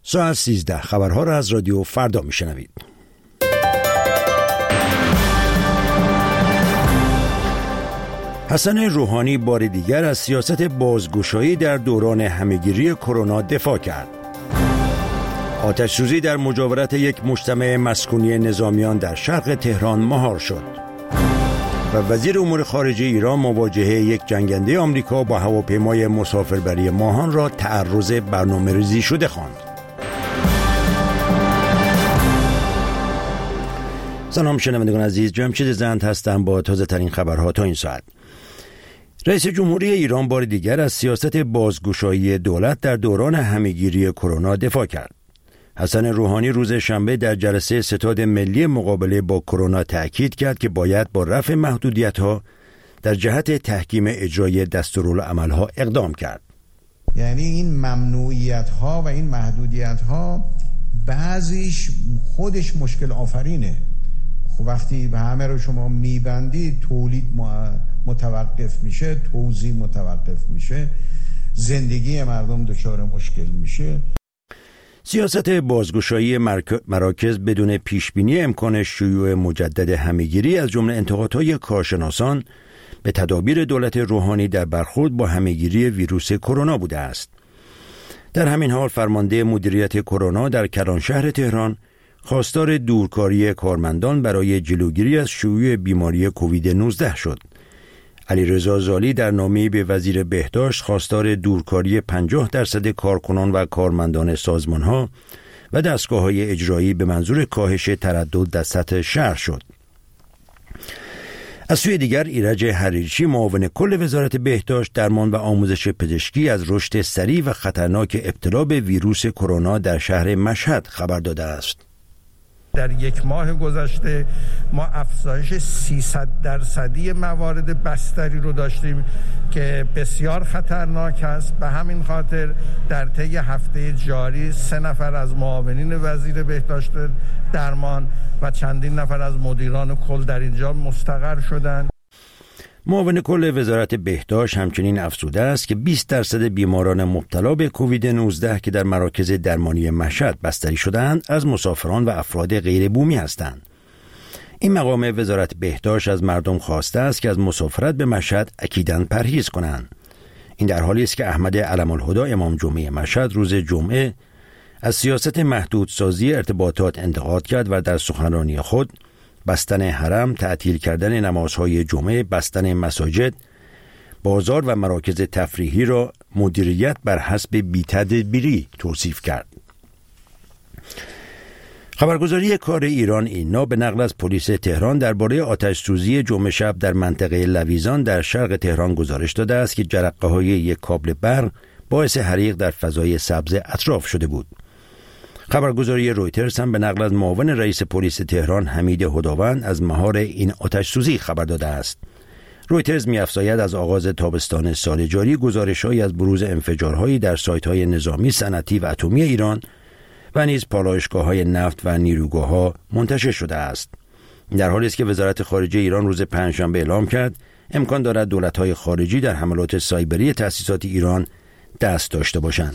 ساعت 13 خبرها را از رادیو فردا میشنوید. حسن روحانی بار دیگر از سیاست بازگشایی در دوران همهگیری کرونا دفاع کرد. آتش‌سوزی در مجاورت یک مجتمع مسکونی نظامیان در شرق تهران مهار شد. و وزیر امور خارجه ایران مواجهه یک جنگنده آمریکا با هواپیمای مسافربری ماهان را تعرض برنامه‌ریزی شده خواند. سلام شنوندگان عزیز، جمشید زند هستم با تازه ترین خبرها تا این ساعت. رئیس جمهوری ایران بار دیگر از سیاست بازگشایی دولت در دوران همهگیری کرونا دفاع کرد. حسن روحانی روز شنبه در جلسه ستاد ملی مقابله با کرونا تأکید کرد که باید با رفع محدودیت‌ها در جهت تحکیم اجرای دستورالعمل‌ها اقدام کرد. یعنی این ممنوعیت‌ها و این محدودیت‌ها بعضیش خودش مشکل آفرینه. خب وقتی همه رو شما میبندید، تولید متوقف میشه، توزیع متوقف میشه، زندگی مردم دچار مشکل میشه. سیاست بازگشایی مراکز بدون پیشبینی امکان شیوع مجدد همهگیری از جمله انتقادهای کارشناسان به تدابیر دولت روحانی در برخورد با همهگیری ویروس کرونا بوده است. در همین حال فرمانده مدیریت کرونا در کلانشهر تهران خواستار دورکاری کارمندان برای جلوگیری از شیوع بیماری کووید 19 شد. علیرضا زالی در نامه‌ای به وزیر بهداشت خواستار دورکاری 50% کارکنان و کارمندان سازمان‌ها و دستگاه‌های اجرایی به منظور کاهش تردد در سطح شهر شد. از سوی دیگر ایرج حریرچی معاون کل وزارت بهداشت، درمان و آموزش پزشکی از رشد سریع و خطرناک ابتلا به ویروس کرونا در شهر مشهد خبر داده است. در یک ماه گذشته ما افزایش 300% موارد بستری رو داشتیم که بسیار خطرناک است. به همین خاطر در طی هفته جاری 3 نفر از معاونین وزیر بهداشت درمان و چندین نفر از مدیران کل در اینجا مستقر شدند. معاون کل وزارت بهداشت همچنین افزوده است که 20% بیماران مبتلا به کووید 19 که در مراکز درمانی مشهد بستری شدند از مسافران و افراد غیر بومی هستند. این مقام وزارت بهداشت از مردم خواسته است که از مسافرت به مشهد اکیداً پرهیز کنند. این در حالی است که احمد علم‌الهدی امام جمعه مشهد روز جمعه از سیاست محدودسازی ارتباطات انتقاد کرد و در سخنرانی خود بستن حرم، تعطیل کردن نمازهای جمعه، بستن مساجد، بازار و مراکز تفریحی را مدیریت بر حسب بی‌تدبیری توصیف کرد. خبرگزاری کار ایران اینا به نقل از پلیس تهران درباره آتش‌سوزی جمعه شب در منطقه لویزان در شرق تهران گزارش داده است که جرقه‌های یک کابل برق باعث حریق در فضای سبز اطراف شده بود. خبرگزاری رویترز هم به نقل از معاون رئیس پلیس تهران حمید هداوند از مهار این آتش‌سوزی خبر داده است. رویترز می‌افزاید از آغاز تابستان سال جاری گزارش‌هایی از بروز انفجارهایی در سایت‌های نظامی، صنعتی و اتمی ایران و نیز پالایشگاه‌های نفت و نیروگاه‌ها منتشر شده است. در حالی است که وزارت خارجه ایران روز پنجشنبه اعلام کرد امکان دارد دولت‌های خارجی در حملات سایبری تأسیسات ایران دست داشته باشند.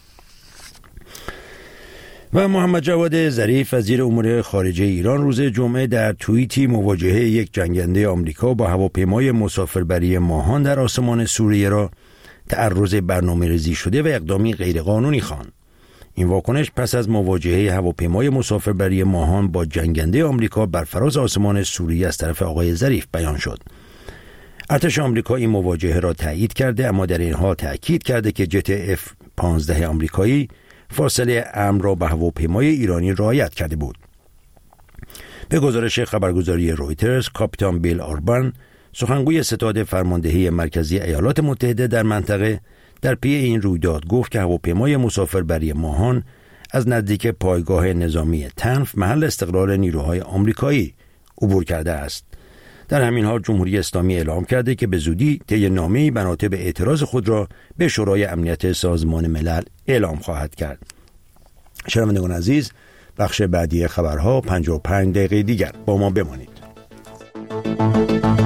و محمد جواد ظریف وزیر امور خارجه ایران روز جمعه در توییتی مواجهه یک جنگنده آمریکا با هواپیمای مسافربری ماهان در آسمان سوریه را تعرض برنامه‌ریزی شده و اقدامی غیرقانونی خواند. این واکنش پس از مواجهه هواپیمای مسافربری ماهان با جنگنده آمریکا بر فراز آسمان سوریه از طرف آقای ظریف بیان شد. ارتش آمریکا این مواجهه را تایید کرده، اما در این حال تأکید کرده که جت F-15 آمریکایی فاصله امن را به هواپیمای ایرانی رعایت کرده بود. به گزارش خبرگزاری رویترز، کاپیتان بیل آربان، سخنگوی ستاد فرماندهی مرکزی ایالات متحده در منطقه، در پی این رویداد گفت که هواپیمای مسافربری ماهان از نزدیک پایگاه نظامی تنف محل استقرار نیروهای آمریکایی عبور کرده است. در همین حال جمهوری اسلامی اعلام کرده که به زودی طی نامه‌ای بناطق به اعتراض خود را به شورای امنیت سازمان ملل اعلام خواهد کرد. شنوندگان عزیز، بخش بعدی خبرها 55 دقیقه دیگر با ما بمانید.